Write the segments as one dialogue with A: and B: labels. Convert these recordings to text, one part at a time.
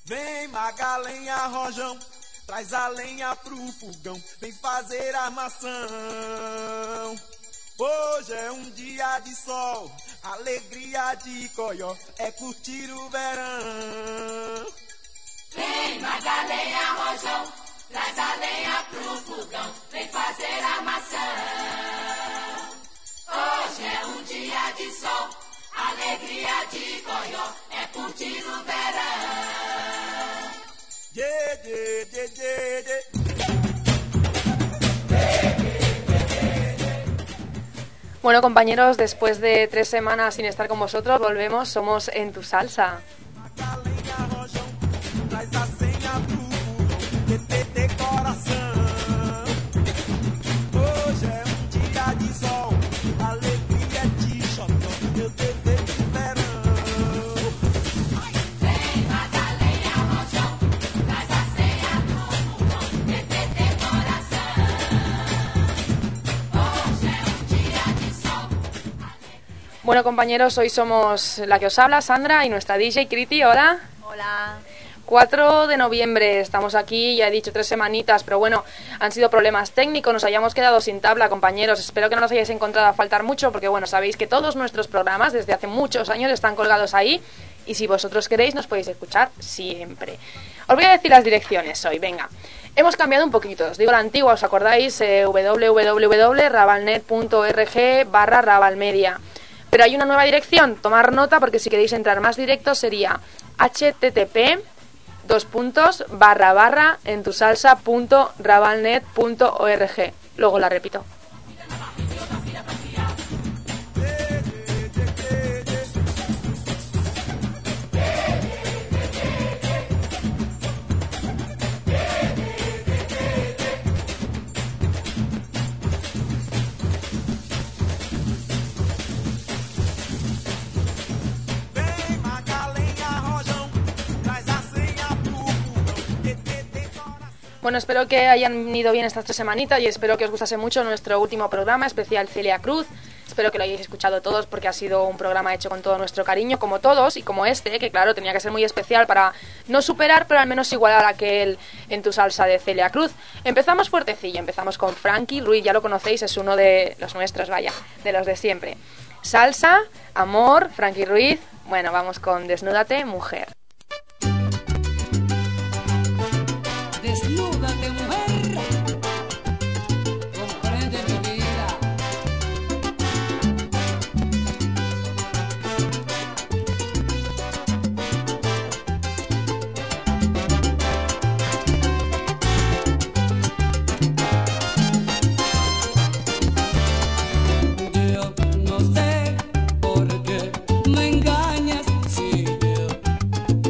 A: Vem Magalenha Rojão, traz a lenha pro fogão, vem fazer armação. Hoje é um dia de sol, alegria de coió, é curtir o verão.
B: Vem Magalenha Rojão, traz a lenha pro fogão, vem fazer armação. Hoje é um dia de sol, alegria de coió, é curtir o verão.
C: Bueno, compañeros, después de 3 semanas sin estar con vosotros, volvemos, somos En Tu Salsa. Bueno, compañeros, hoy somos la que os habla, Sandra, y nuestra DJ Kriti. Hola.
D: Hola.
C: 4 de noviembre, estamos aquí, ya he dicho 3 semanitas, pero bueno, han sido problemas técnicos, nos habíamos quedado sin tabla, compañeros. Espero que no nos hayáis encontrado a faltar mucho, porque bueno, sabéis que todos nuestros programas desde hace muchos años están colgados ahí, y si vosotros queréis nos podéis escuchar siempre. Os voy a decir las direcciones hoy, venga. Hemos cambiado un poquito, os digo la antigua, ¿os acordáis? www.rabalnet.org/rabalmedia. Pero hay una nueva dirección, tomar nota, porque si queréis entrar más directo sería http://entusalsa.rabalnet.org. Luego la repito. Bueno, espero que hayan ido bien estas 3 semanitas y espero que os gustase mucho nuestro último programa especial Celia Cruz. Espero que lo hayáis escuchado todos, porque ha sido un programa hecho con todo nuestro cariño, como todos, y como este, que claro, tenía que ser muy especial para no superar, pero al menos igualar a aquel En Tu Salsa de Celia Cruz. Empezamos fuertecillo, empezamos con Frankie Ruiz, ya lo conocéis, es uno de los nuestros, vaya, de los de siempre. Salsa, amor, Frankie Ruiz. Bueno, vamos con Desnúdate, mujer.
E: Desnúdate, mujer, comprende mi vida. Yo no sé por qué me engañas si yo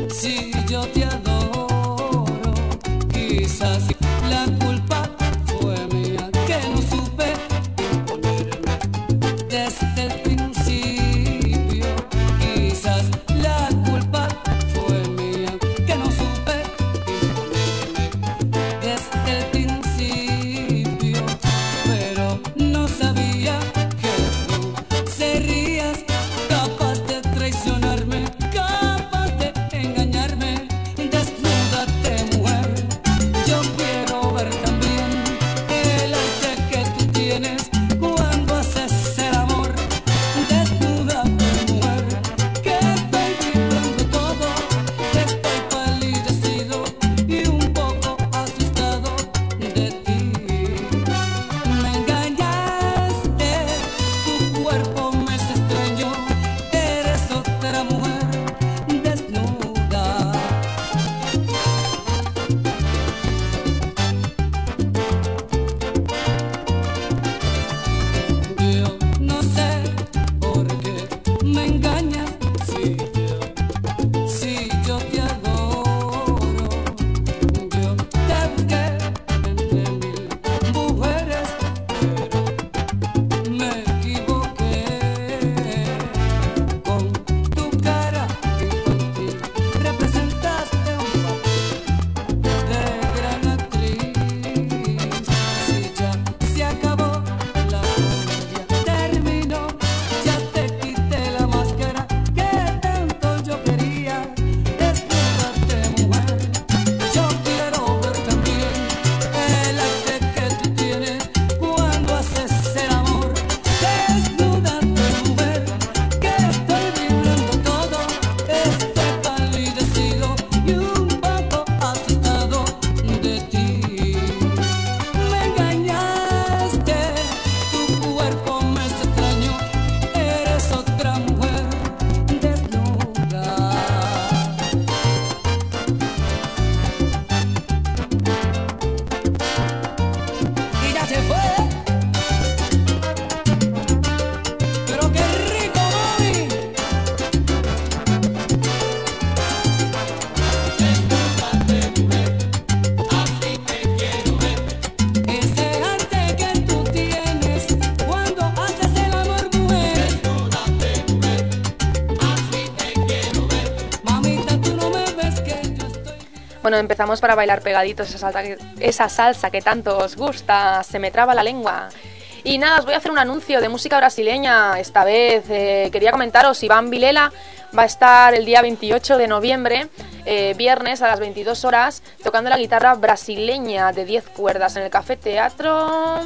C: Bueno, empezamos para bailar pegaditos esa salsa que tanto os gusta, se me traba la lengua. Y nada, os voy a hacer un anuncio de música brasileña. Esta vez quería comentaros, Iván Vilela va a estar el día 28 de noviembre, viernes a las 22 horas, tocando la guitarra brasileña de 10 cuerdas en el Café Teatro...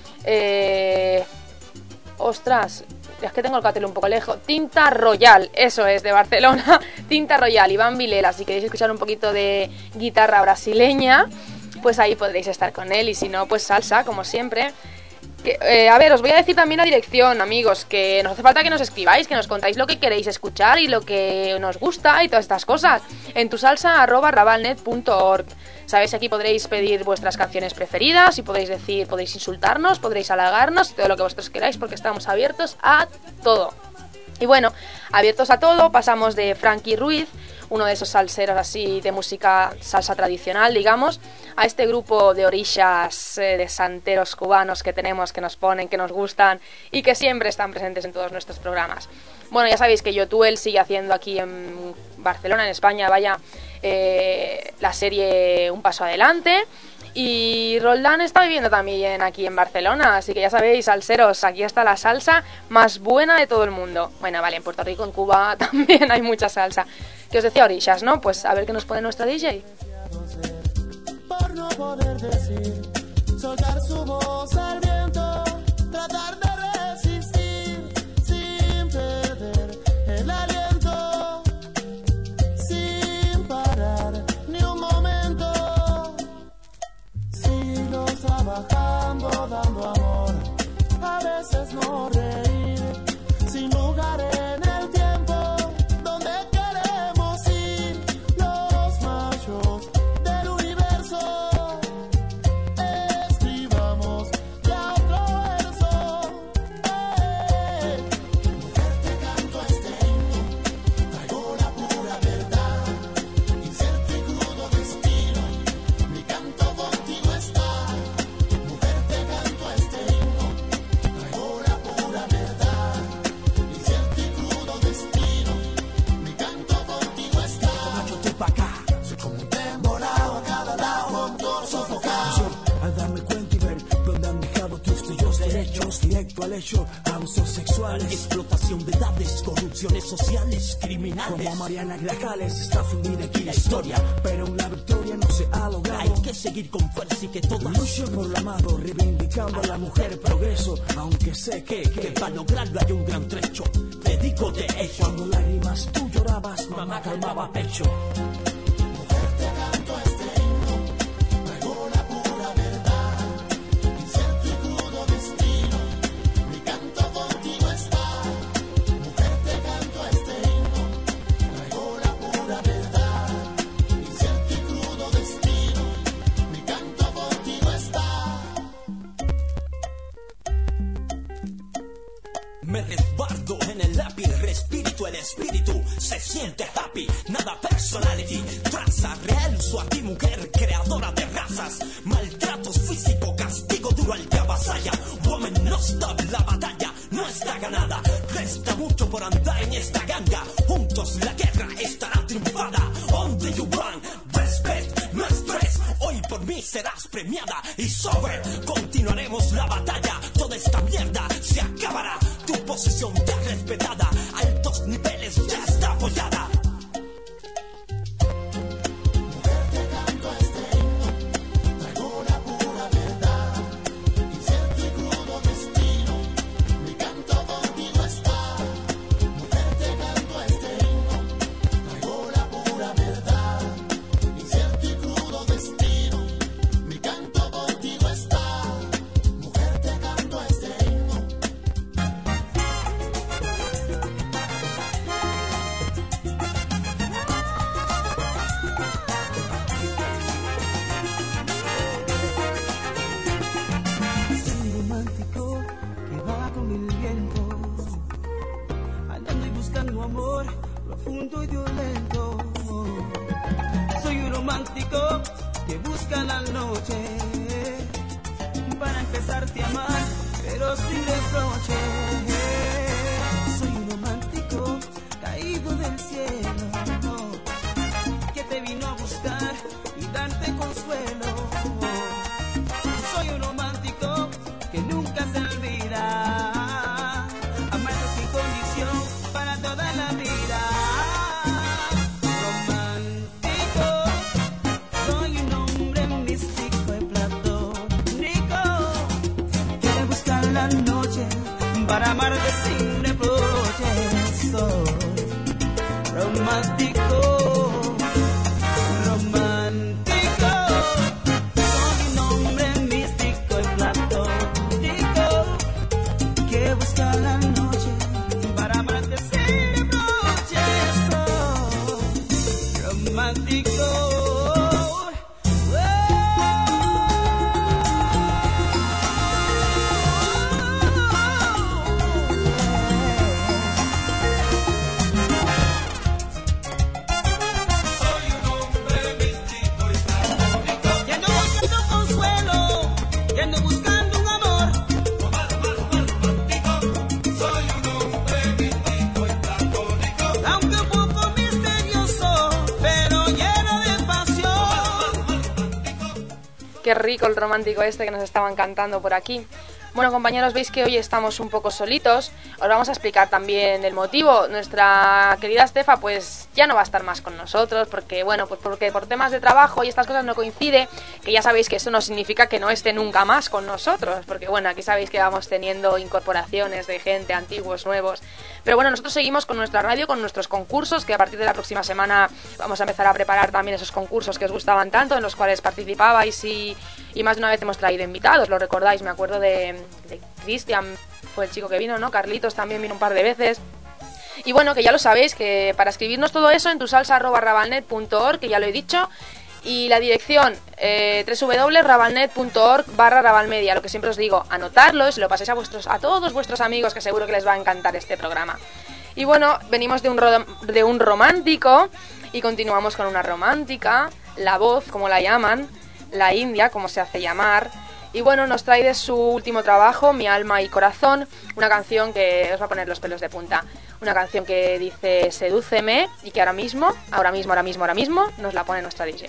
C: ostras, es que tengo el cartel un poco lejos. Tinta Royal, eso es, de Barcelona. Tinta Royal, Iván Vilela. Si queréis escuchar un poquito de guitarra brasileña, pues ahí podréis estar con él. Y si no, pues salsa, como siempre. A ver, os voy a decir también la dirección, amigos, que nos hace falta que nos escribáis, que nos contáis lo que queréis escuchar y lo que nos gusta y todas estas cosas. En tusalsa@rabalnet.org. Sabéis, aquí podréis pedir vuestras canciones preferidas y podéis decir, podéis insultarnos, podréis halagarnos, todo lo que vosotros queráis, porque estamos abiertos a todo. Y bueno, abiertos a todo, pasamos de Frankie Ruiz, uno de esos salseros así de música salsa tradicional, digamos, a este grupo de orillas, de santeros cubanos que tenemos, que nos ponen, que nos gustan y que siempre están presentes en todos nuestros programas. Bueno, ya sabéis que Yotuel sigue haciendo aquí en Barcelona, en España, vaya, la serie Un Paso Adelante. Y Roldán está viviendo también aquí en Barcelona, así que ya sabéis, salseros, aquí está la salsa más buena de todo el mundo. Bueno, vale, en Puerto Rico, en Cuba también hay mucha salsa. Que os decía orillas, ¿no? Pues a ver qué nos pone nuestra DJ.
D: Por no poder decir, soltar su voz al viento, tratar de resistir sin perder el aliento, sin parar ni un momento, sigo trabajando, dando amor, a veces no reír, sin lugar en el tiempo, donde queremos ir, los machos del universo, escribamos ya otro verso. Mujer, te canto este himno, traigo la pura verdad, incierto y crudo destino, mi canto contigo está. Mujer, te canto este himno, traigo la pura verdad, incierto y crudo destino, mi canto contigo está. Tú pa' acá, soy como un temporado a cada lado, motor sofocado. Al darme cuenta y ver dónde han dejado tus tuyos derechos, directo al hecho, abusos sexuales, explotación de edades, corrupciones sociales, criminales. Como a Mariana Grajales está fundida aquí la historia, pero una victoria no se ha logrado. Hay que seguir con fuerza y que todas luchen por lo amado, reivindicando a la mujer progreso, aunque sé que para lograrlo hay un gran trecho. Te digo de ello, cuando lágrimas tú llorabas, mamá calmaba pecho. Mujer, te canto este himno, traigo la pura verdad, incierto y crudo destino, mi canto contigo está. Mujer, te canto este himno, traigo la pura verdad, incierto y crudo destino, mi canto contigo está. Me resguardo en el lápiz, respiro el espíritu, se siente happy, nada personality, traza real, su a ti mujer, creadora de razas, maltratos físico, castigo duro al que avasalla, woman no stop, la batalla no está ganada, resta mucho por andar en esta ganga, juntos la guerra estará triunfada, on the you run, respect, no estrés, hoy por mí serás premiada, y sobre, continuaremos la batalla, toda esta mierda se acabará, tu posición ya respetada, altos niveles ya está apoyada. Mujer, te canto este himno, traigo la pura verdad, incierto y crudo destino, mi canto contigo está. Mujer, te canto este himno, traigo la pura verdad, incierto y crudo destino, mi canto contigo está. Mujer, te canto este himno. Soy romántico que va con el viento, andando y buscando amor profundo y violento. Soy un romántico que busca la noche para empezarte a amar, pero sin reproche. Soy un romántico caído del cielo que te vino a buscar y
F: darte consuelo. Soy un romántico que nunca se olvida, amarte sin condición para toda la vida. Romántico, soy un hombre místico y platónico, quiere buscar la noche para amarte sin reproches. Soy romántico, romántico, soy un hombre místico y platónico, que busca la noche para amarte sin reproches. Soy romántico.
C: Qué rico el romántico este que nos estaban cantando por aquí. Bueno, compañeros, veis que hoy estamos un poco solitos. Os vamos a explicar también el motivo. Nuestra querida Estefa pues ya no va a estar más con nosotros porque, bueno, pues porque por temas de trabajo y estas cosas no coincide, que ya sabéis que eso no significa que no esté nunca más con nosotros, porque bueno, aquí sabéis que vamos teniendo incorporaciones de gente, antiguos, nuevos. Pero bueno, nosotros seguimos con nuestra radio, con nuestros concursos, que a partir de la próxima semana vamos a empezar a preparar también esos concursos que os gustaban tanto, en los cuales participabais y más de una vez hemos traído invitados, lo recordáis, me acuerdo de Cristian, fue el chico que vino, ¿no? Carlitos también vino un par de veces. Y bueno, que ya lo sabéis, que para escribirnos todo eso en tusalsa@rabalnet.org, que ya lo he dicho, y la dirección www.rabalnet.org/rabalmedia, lo que siempre os digo, anotarlo y se lo paséis a todos vuestros amigos, que seguro que les va a encantar este programa. Y bueno, venimos de un romántico y continuamos con una romántica, la voz, como la llaman, la India, como se hace llamar. Y bueno, nos trae de su último trabajo, Mi alma y corazón, una canción que os va a poner los pelos de punta. Una canción que dice sedúceme y que ahora mismo nos la pone nuestra DJ.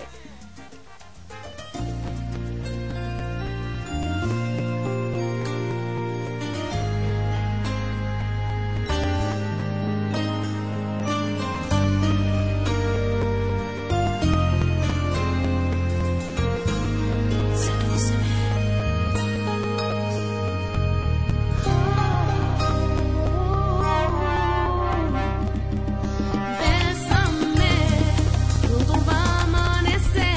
G: Bésame, todo va a amanecer.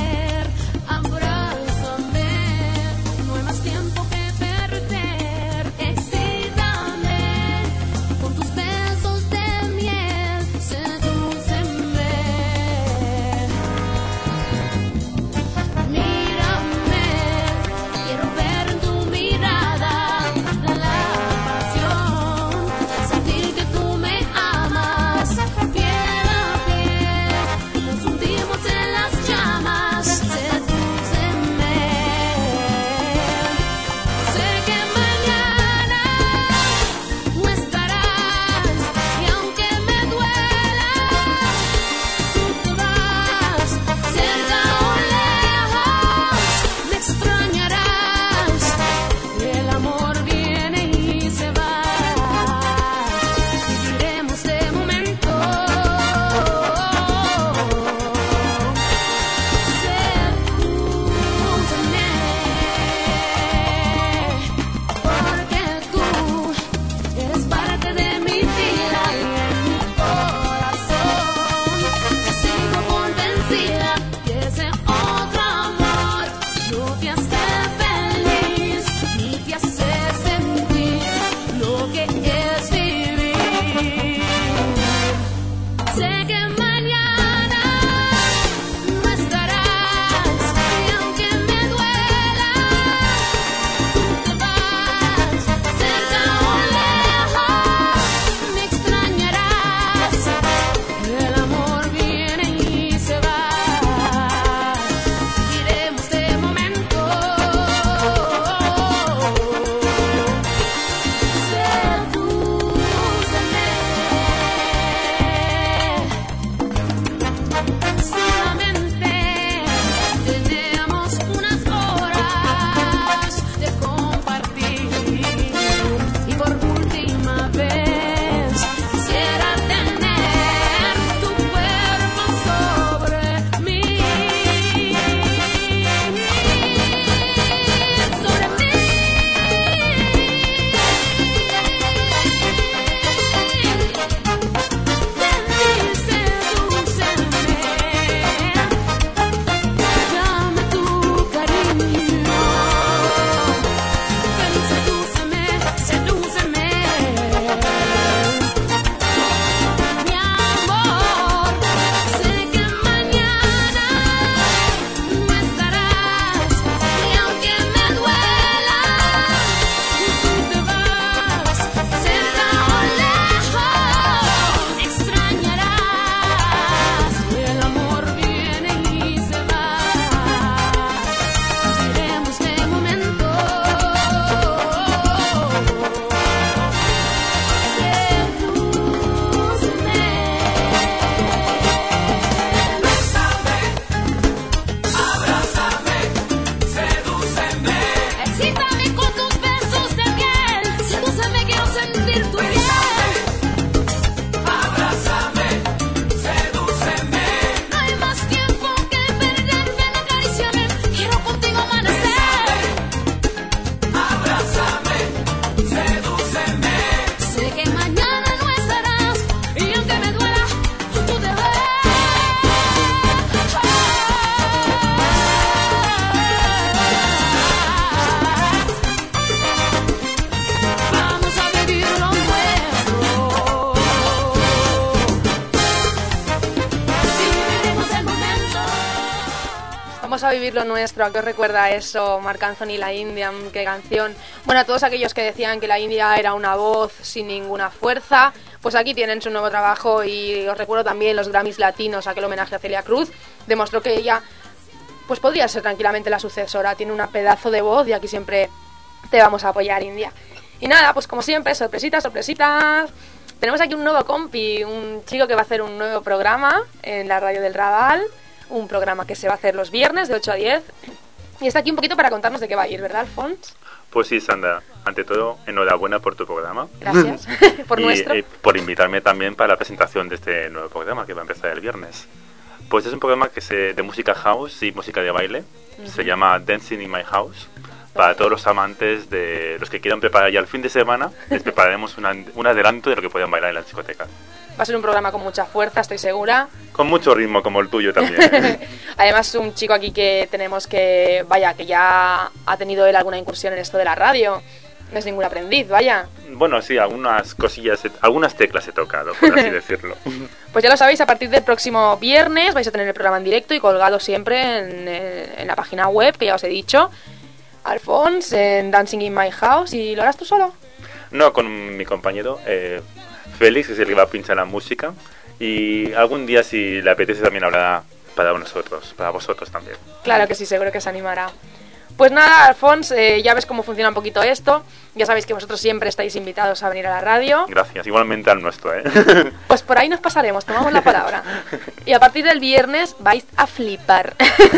C: vamos a vivir lo nuestro. ¿A qué os recuerda eso? Marc Anthony, La India, qué canción. Bueno, a todos aquellos que decían que La India era una voz sin ninguna fuerza, pues aquí tienen su nuevo trabajo. Y os recuerdo también los Grammys latinos, aquel homenaje a Celia Cruz. Demostró que ella pues podría ser tranquilamente la sucesora. Tiene una pedazo de voz y aquí siempre te vamos a apoyar, India. Y nada, pues como siempre, sorpresitas, sorpresitas. Tenemos aquí un nuevo compi, un chico que va a hacer un nuevo programa en la radio del Raval. Un programa que se va a hacer los viernes de 8 a 10. Y está aquí un poquito para contarnos de qué va a ir, ¿verdad, Alfons?
G: Pues sí, Sandra. Ante todo, enhorabuena por tu programa.
C: Gracias. Por nuestro.
G: Y por invitarme también para la presentación de este nuevo programa que va a empezar el viernes. Pues es un programa que de música house y música de baile. Se llama Dancing in My House. Para todos los amantes de los que quieran preparar ya el fin de semana, les prepararemos un adelanto de lo que puedan bailar en la discoteca.
C: Va a ser un programa con mucha fuerza, estoy segura.
G: Con mucho ritmo, como el tuyo también.
C: Además, un chico aquí que tenemos que ya ha tenido él alguna incursión en esto de la radio. No es ningún aprendiz, vaya.
G: Bueno, sí, algunas cosillas, algunas teclas he tocado, por así decirlo.
C: Pues ya lo sabéis, a partir del próximo viernes vais a tener el programa en directo y colgado siempre en la página web, que ya os he dicho. Alfons, en Dancing in My House. ¿Y lo harás tú solo?
G: No, con mi compañero Félix, que es el que va a pinchar la música. Y algún día, si le apetece, también hablará para vosotros también.
C: Claro que sí, seguro que se animará. Pues nada, Alfons, ya ves cómo funciona un poquito esto. Ya sabéis que vosotros siempre estáis invitados a venir a la radio.
G: Gracias, igualmente al nuestro, ¿eh?
C: Pues por ahí nos pasaremos, tomamos la palabra. Y a partir del viernes vais a flipar.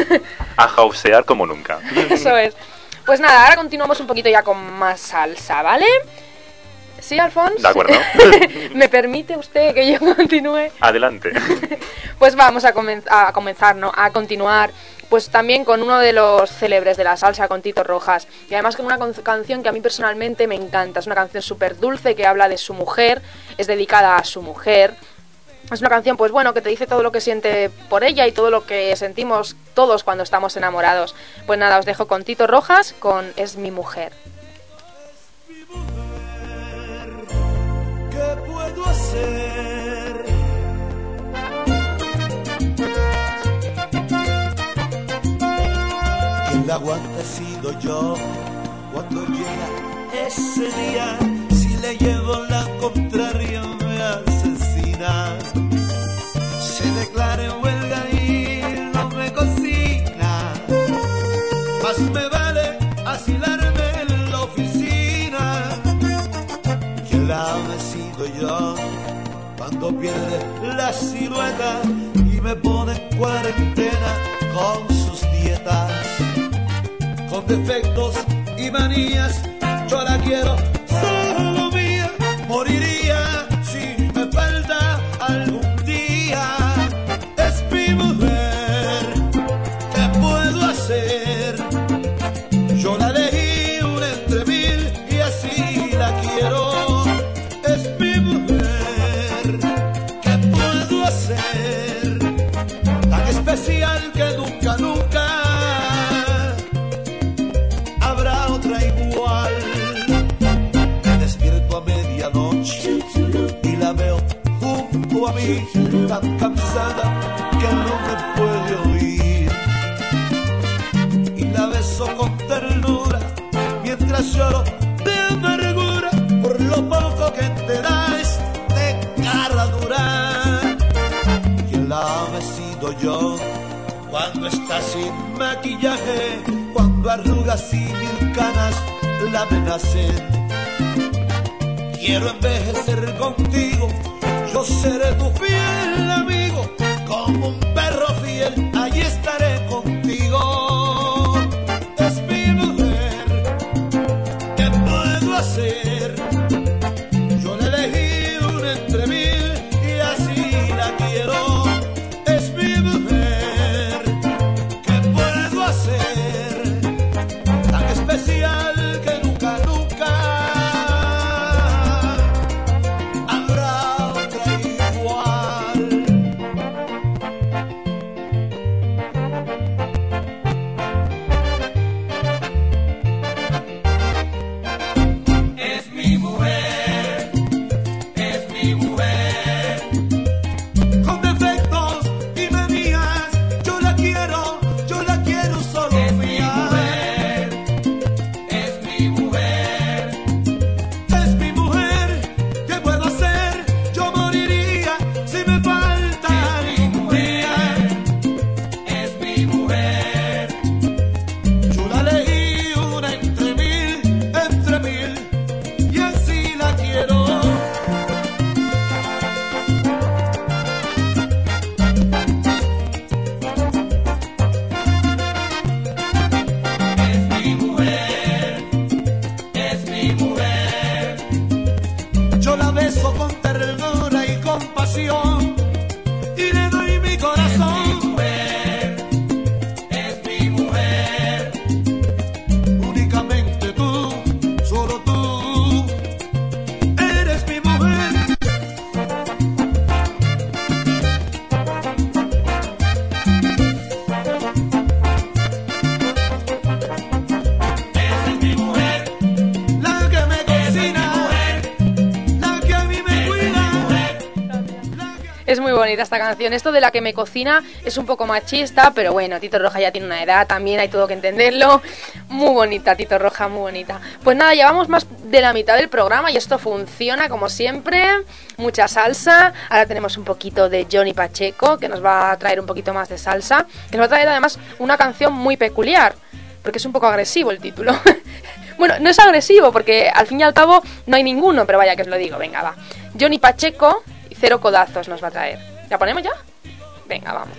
G: A housear como nunca.
C: Eso es. Pues nada, ahora continuamos un poquito ya con más salsa, ¿vale? ¿Sí, Alfons?
G: De acuerdo.
C: ¿Me permite usted que yo continúe?
G: Adelante.
C: Pues vamos a continuar pues también con uno de los célebres de la salsa, con Tito Rojas. Y además con una canción que a mí personalmente me encanta. Es una canción súper dulce que habla de su mujer, es dedicada a su mujer. Es una canción, pues bueno, que te dice todo lo que siente por ella y todo lo que sentimos todos cuando estamos enamorados. Pues nada, os dejo con Tito Rojas, con Es mi mujer.
A: ¿Qué puedo hacer? Quien la aguanta he sido yo. Cuando llega ese día, si le llevo la contraria me asesina. Se declara en huelga y no me cocina. Más me vale asilarme en la oficina. Quien la ame he sido yo. Cuando pierde la silueta y me pone en cuarentena con sus dietas, con defectos y manías, yo la quiero solo mía. Moriría si me falta algún día. Es mi mujer, ¿qué puedo hacer? Yo la elegí una entre mil y así la quiero. Es mi mujer, ¿qué puedo hacer? Tan especial que nunca, nunca habrá otra igual. Me despierto a medianoche y la veo junto a mí, tan cansada que no me puede oír. Y la beso con ternura mientras lloro de amargura por lo poco que te da este cara dura. Quien la ame he sido yo. Cuando está sin maquillaje, cuando arrugas y mil canas la amenacen. Quiero envejecer contigo, yo seré tu fiel amigo. Como un perro fiel, allí estaré contigo. Es mi mujer, ¿qué puedo hacer? Yo la elegí una entre mil y así la quiero. Es mi mujer, ¿qué puedo hacer? Tan especial que nunca, nunca habrá otra igual. pasión y le doy mi corazón.
D: Es mi mujer,
A: Únicamente tú, solo tú, eres mi mujer.
D: esa es mi mujer,
A: La que me cocina, la que a mí me cuida.
C: Es muy bonita esta canción. Esto de la que me cocina es un poco machista, pero bueno, Tito Roja ya tiene una edad, también hay todo que entenderlo. Muy bonita, Tito Roja, muy bonita. Pues nada, llevamos más de la mitad del programa y esto funciona como siempre. Mucha salsa. Ahora tenemos un poquito de Johnny Pacheco, que nos va a traer un poquito más de salsa. Que nos va a traer además una canción muy peculiar, porque es un poco agresivo el título. Bueno, no es agresivo, porque al fin y al cabo no hay ninguno, pero vaya que os lo digo. Venga, va. Johnny Pacheco y Cero Codazos nos va a traer. ¿La ponemos ya? Venga, vamos.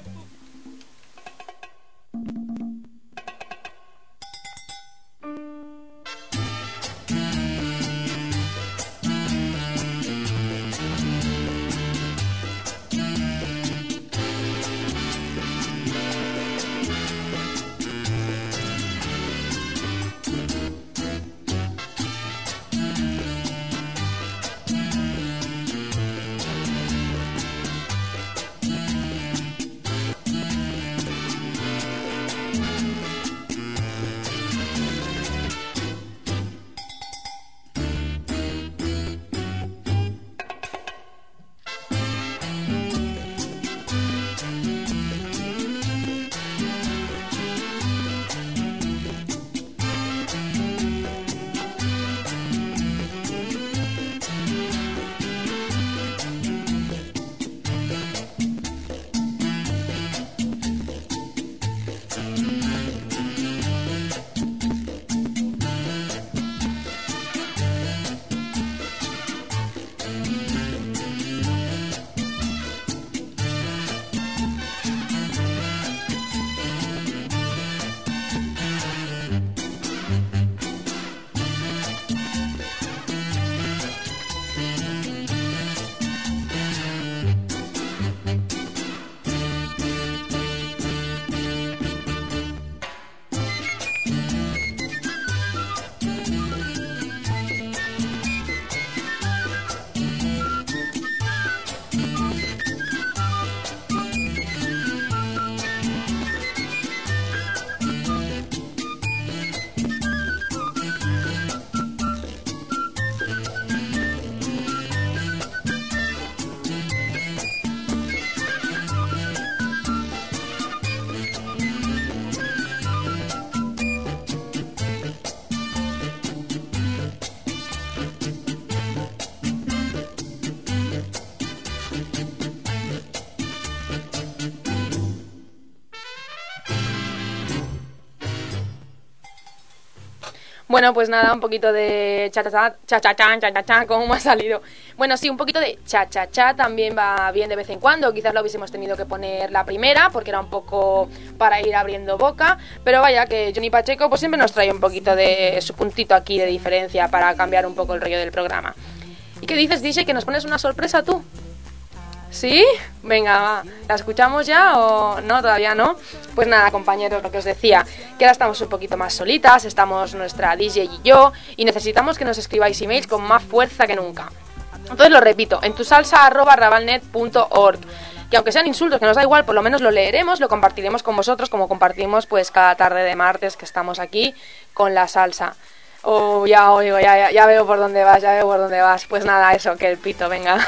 C: Bueno, pues nada, un poquito de cha-cha-cha, ¿cómo me ha salido? Bueno, sí, un poquito de cha-cha-cha también va bien de vez en cuando. Quizás lo hubiésemos tenido que poner la primera, porque era un poco para ir abriendo boca. Pero vaya, que Johnny Pacheco pues siempre nos trae un poquito de su puntito aquí de diferencia para cambiar un poco el rollo del programa. ¿Y qué dices, DJ, que nos pones una sorpresa tú? ¿Sí? Venga, va. ¿La escuchamos ya o no? Todavía no. Pues nada, compañeros, lo que os decía, que ahora estamos un poquito más solitas, estamos nuestra DJ y yo, y necesitamos que nos escribáis emails con más fuerza que nunca. Entonces lo repito, en tusalsa@rabalnet.org, que aunque sean insultos, que nos da igual, por lo menos lo leeremos, lo compartiremos con vosotros, como compartimos pues cada tarde de martes que estamos aquí con la salsa. Oh, ya oigo, ya veo por dónde vas, ya veo por dónde vas. Pues nada, eso, que el pito, venga.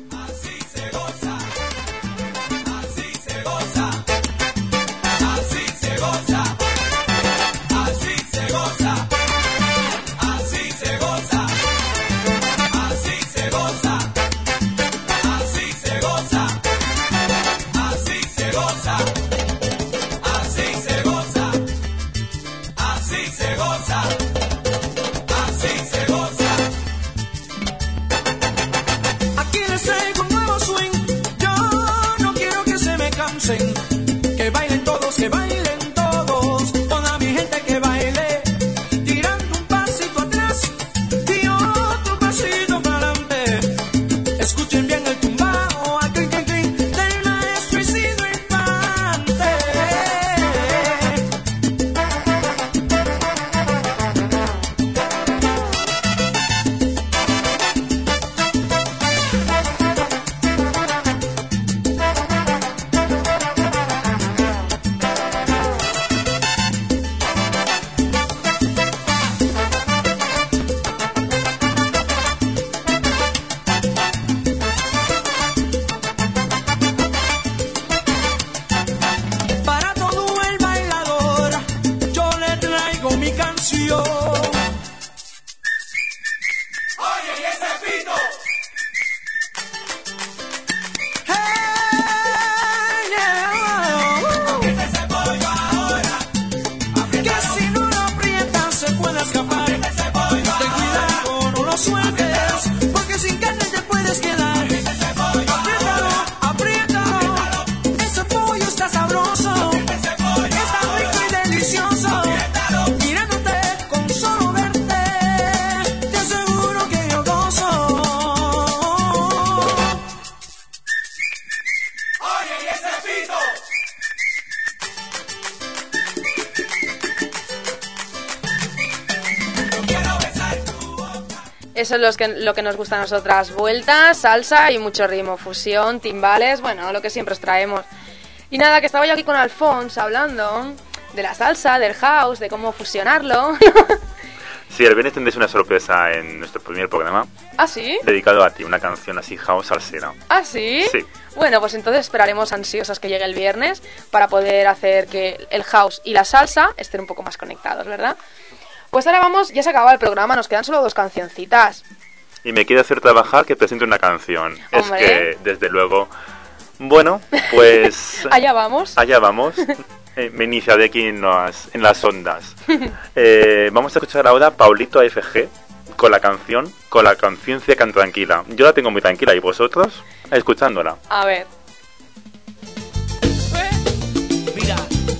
F: Que bailen todos, toda mi gente que baile, tirando un pasito atrás y otro pasito para adelante. Escuchen bien el tumbao,
C: Eso es lo que nos gusta a nosotras. Vueltas, salsa y mucho ritmo, fusión, timbales, bueno, lo que siempre os traemos. Y nada, que estaba yo aquí con Alphonse hablando de la salsa, del house, de cómo fusionarlo.
G: Sí, el viernes tendréis una sorpresa en nuestro primer programa.
C: ¿Ah, sí?
G: Dedicado a ti, una canción así house salsera.
C: ¿Ah, sí?
G: Sí.
C: Bueno, pues entonces esperaremos ansiosas que llegue el viernes para poder hacer que el house y la salsa estén un poco más conectados, ¿verdad? Pues ahora vamos, ya se acaba el programa, nos quedan solo 2 cancioncitas.
G: Y me quiere hacer trabajar que presente una canción.
C: Hombre.
G: Es que, desde luego... Bueno, pues...
C: Allá vamos.
G: Allá vamos. Me iniciaré aquí en las ondas. Vamos a escuchar ahora Paulito AFG con la conciencia tan tranquila. Yo la tengo muy tranquila, ¿y vosotros? Escuchándola.
C: A ver.
F: Mira,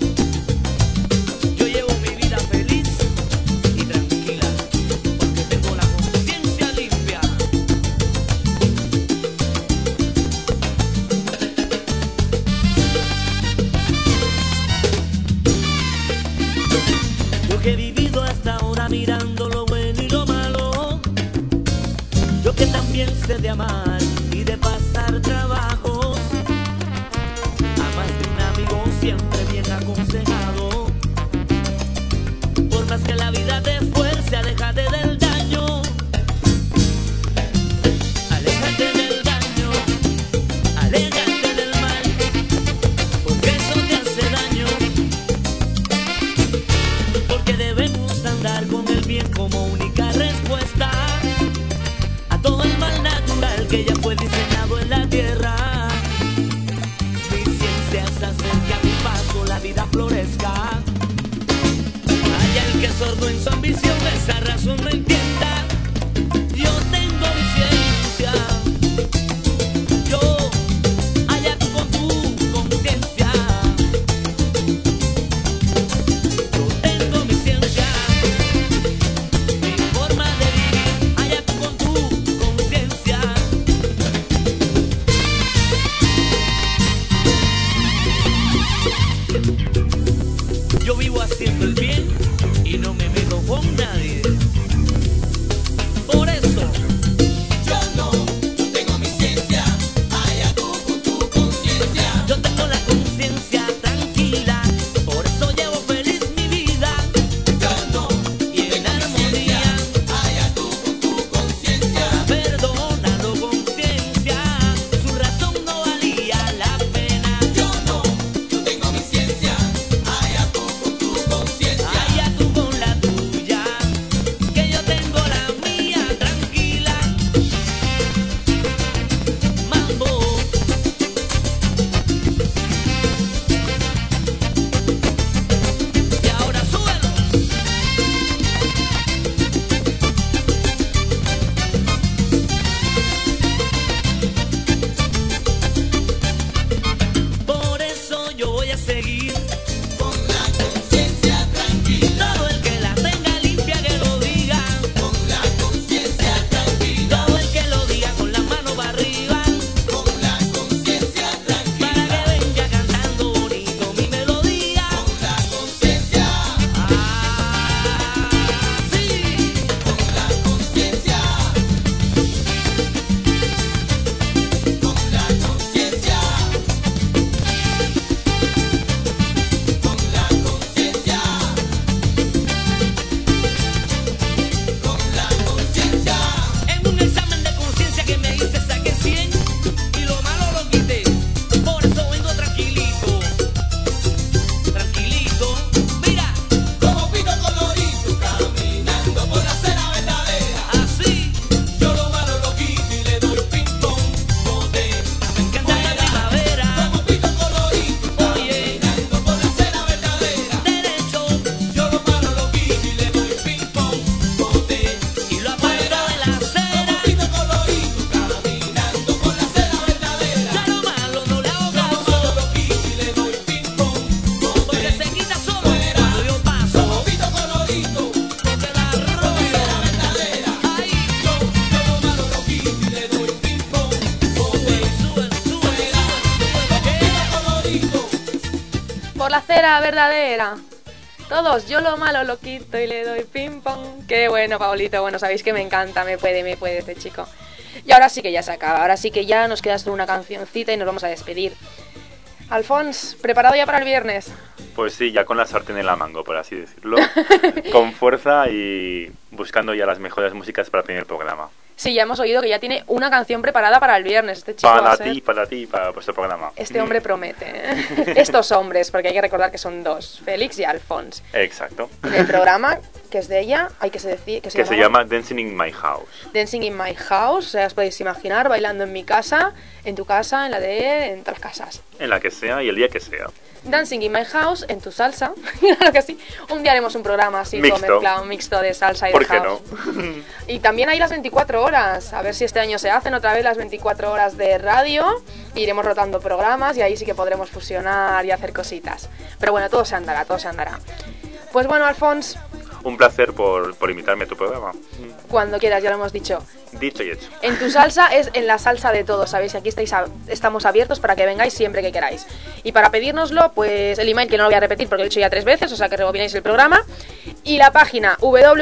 F: yo llevo mi vida feliz y tranquila porque tengo la conciencia limpia. Yo que he vivido hasta ahora mirando lo bueno y lo malo, yo que también sé de amar y de pasar trabajos, a más de un amigo siempre bien aconsejado. Por más que la vida te fuerce, aléjate del daño, aléjate del daño, aléjate del mal, porque eso te hace daño. Porque debemos andar con el bien como única respuesta a todo el mal natural que ya fue diseñado en la tierra. Mi ciencia es hacer que a mi paso la vida florezca. Hay el que es sordo en su ambición, esa razón no entienda. Yo tengo mi ciencia. Yo, allá tú con tu conciencia. Yo tengo mi ciencia, mi forma de vivir, allá tú con tu conciencia. Yo vivo haciendo el bien y no me meto con nadie.
C: por la acera verdadera. Todos, yo lo malo lo quito y le doy ping pong. Qué bueno, Paulito. Bueno, sabéis que me encanta, me puede este chico. Y ahora sí que ya se acaba, ahora sí que ya nos queda solo una cancioncita y nos vamos a despedir. Alfons, ¿preparado ya para el viernes?
G: Pues sí, ya con la sartén en la manga, por así decirlo. Con fuerza y buscando ya las mejores músicas para el primer programa.
C: Sí, ya hemos oído que ya tiene una canción preparada para el viernes. Este chico va a ser...
G: para vuestro programa.
C: Este hombre promete, ¿eh? Estos hombres, porque hay que recordar que son dos, Félix y Alfons.
G: Exacto.
C: El programa, que es de ella, hay que se decir...
G: Que se llama Dancing in My House.
C: Dancing in My House, o sea, os podéis imaginar bailando en mi casa, en tu casa, en la de... en todas las casas.
G: En la que sea y el día que sea.
C: Dancing in My House, en tu salsa. Claro que sí. Un día haremos un programa así, todo mezclado, mixto de salsa y de house.
G: ¿Por qué no?
C: Y también hay las 24 horas. A ver si este año se hacen otra vez las 24 horas de radio. Iremos rotando programas y ahí sí que podremos fusionar y hacer cositas. Pero bueno, todo se andará, todo se andará. Pues bueno, Alfons.
G: Un placer por invitarme a tu programa.
C: Cuando quieras, ya lo hemos dicho.
G: Dicho y hecho.
C: En tu salsa es en la salsa de todos, ¿sabéis? Aquí estamos abiertos para que vengáis siempre que queráis. Y para pedírnoslo, pues el email, que no lo voy a repetir porque lo he dicho ya 3 veces, o sea que rebobináis el programa. Y la página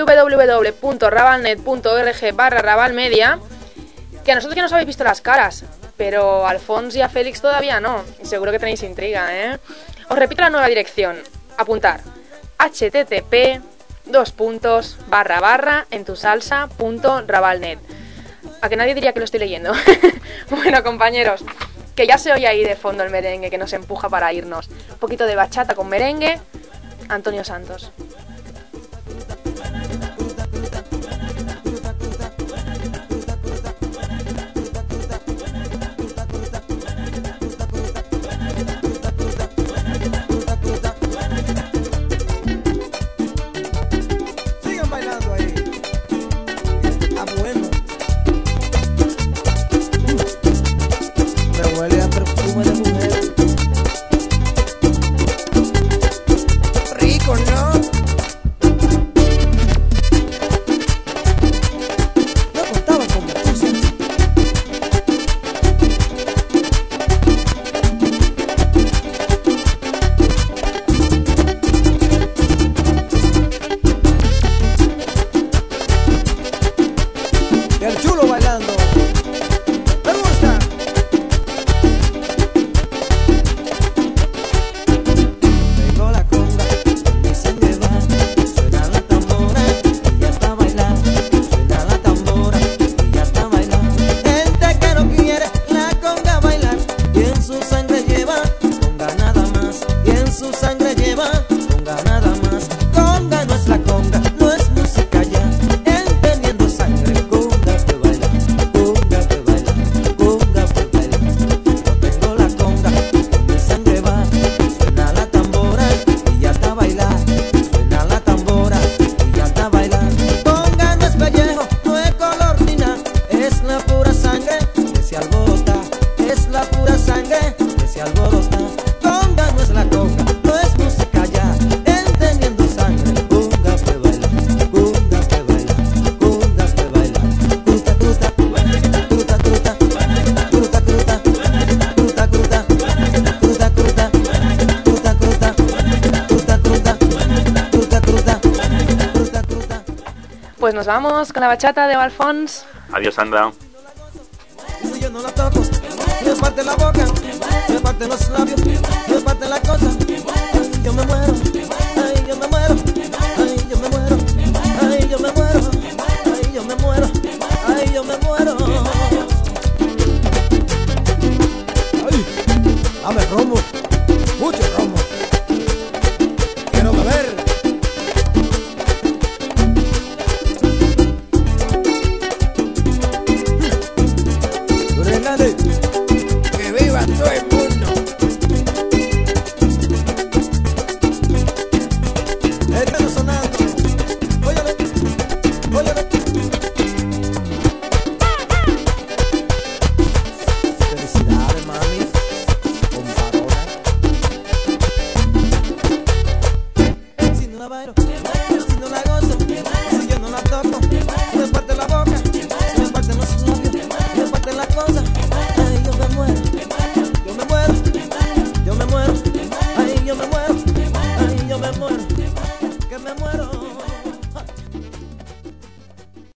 C: www.rabalnet.org/rabalmedia, que a nosotros ya nos habéis visto las caras, pero a Alfons y a Félix todavía no. Y seguro que tenéis intriga, ¿eh? Os repito la nueva dirección. Apuntar. http://entusalsa.rabalnet. A que nadie diría que lo estoy leyendo. Bueno, compañeros, que ya se oye ahí de fondo el merengue que nos empuja para irnos. Un poquito de bachata con merengue. Antonio Santos.
H: Huele a perfume de mujer. Rico, ¿no? No contaba con muchos. Y el chulo bailando. Me gusta. Tengo la conga, mi sangre va, suena la tambora y ya está bailando, suena la tambora y ya está bailando. Gente que no quiere la conga bailar y en su sangre lleva conga nada más, y en su sangre lleva conga nada más. Conga no es la conga, no es música ya, entendiendo sangre, conga que baila, conga que baila, conga que baila. Yo tengo la conga, mi sangre va, suena la tambora y ya está bailando, suena la tambora y ya está bailando. Conga no es pellejo, no es color ni nada, es la pura sangre que se alborota, es la pura sangre que se alborota. Conga no es la conga, no es música ya, entendiendo sangre, conga que baila, conga que baila, conga que baila. Cruta, cruta, cruta, cruta, cruta, cruta, cruta, cruta, cruta, cruta, cruta, cruta, cruta, cruta, cruta, cruta.
C: Pues nos vamos con la bachata de Alfons.
G: Adiós, Sandra.
H: Si yo no la toco, me parte la boca, me parte los labios, me parte la cosa. Ay, yo me muero, ay, yo me muero, ay, yo me muero, ay, yo me muero, ay, yo me muero, ay, yo me muero. Ay, dame romo, mucho romo. Quiero beber. Regale, que viva todo el mundo. me muero.